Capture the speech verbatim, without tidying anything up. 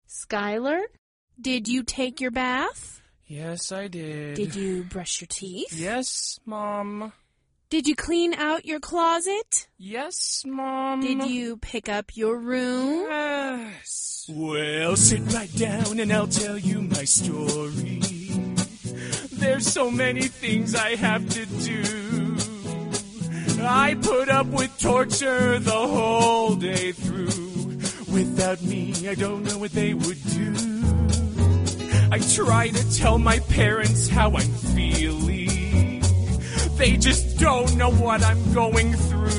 Skylar, did you take your bath? Yes, I did. Did you brush your teeth? Yes, Mom. Did you clean out your closet? Yes, Mom. Did you pick up your room? Yes. Well, sit right down and I'll tell you my story. There's so many things I have to do. I put up with torture the whole day through. Without me, I don't know what they would do. I try to tell my parents how I'm feeling. They just don't know what I'm going through.